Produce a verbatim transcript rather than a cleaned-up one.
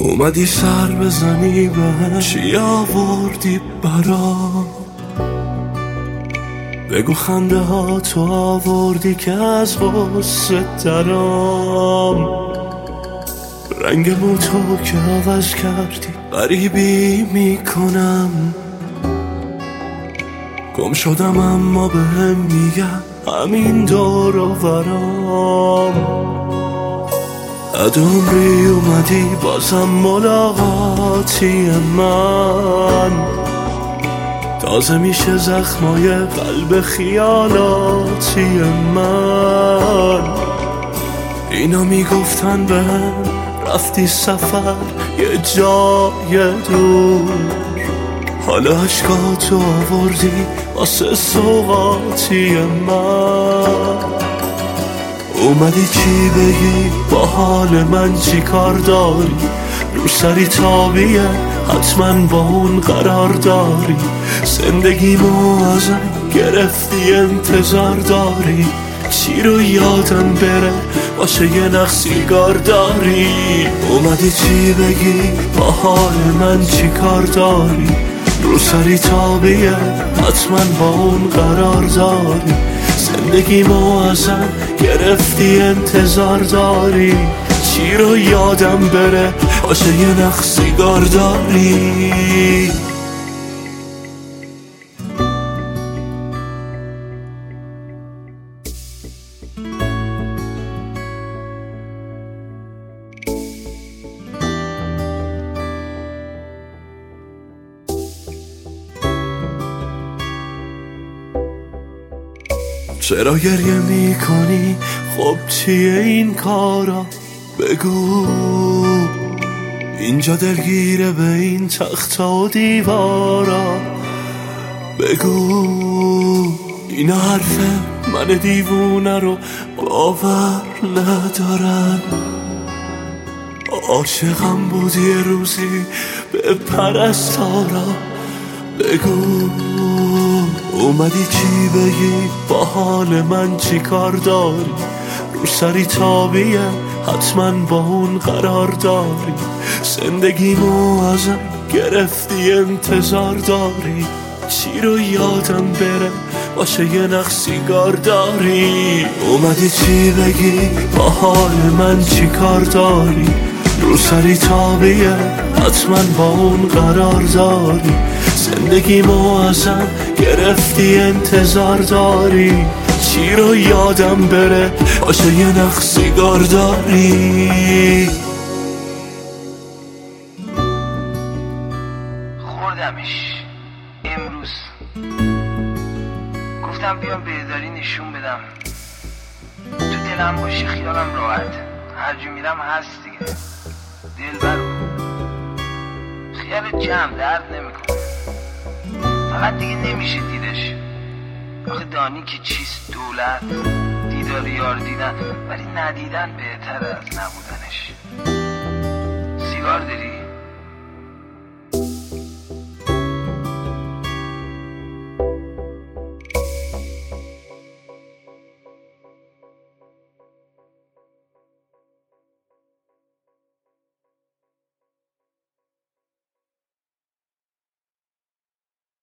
اومدی سر بزنی به چی آوردی برام، بگو خنده ها تو آوردی که از غصه درام، رنگ مو تو که عوض کردی غریبی میکنم، گم شدم اما بهم میگم همین دور و برام. بعد عمری اومدی بازم ملاقاتی من، تازه میشه زخمای قلب خیالاتی من. اینا میگفتن بهم رفتی سفر یه جای دور، حالا عشقاتو آوردی واسه سوغاتی من. اومدی چی بگی با حال من چی کار داری، رو سری تابیه حتما با اون قرار داری، زندگیمو ازم گرفتی انتظار داری، چی رو یادم بره باشه یه نخ سیگار داری. اومدی چی بگی با حال من چی کار داری، رو سری تابیه حتما با اون قرار داری، زندگیمو ازم گرفتی انتظار داری، چی رو یادم بره باشه یه نخ سیگار داری. چرا گریه میکنی؟ خب چیه این کارا؟ بگو اینجا دلگیره به این تخت و دیوارا، بگو اینا حرفه من دیوونه رو باور ندارن. عاشقم بودی یه روزی به پرستارا، بگو اومدی چی بگی با حال من چی کار داری، رو سری تابیه حتما با اون قرار داری، زندگیمو ازم گرفتی انتظار داری، چی رو یادم بره باشه یه نخ سیگار داری. اومدی چی بگی با حال من چی کار داری، رو سری تابیه حتما با اون قرار داری، زندگیمو ازم گرفتی انتظار داری، چی رو یادم بره باشه یه نخ سیگار داری. خوردمش امروز، گفتم بیام بهداری نشون بدم، تو دلم باشی خیالم راحت، هر جا میرم هست دیگه، دلبر خیالت جمع درد نمیکنه، فقط دیگه نمیشه دیدش، آخه دانی که چیست دولت، دیدار یار دیدن ولی ندیدن بهتر از نبودنش. سیگار داری؟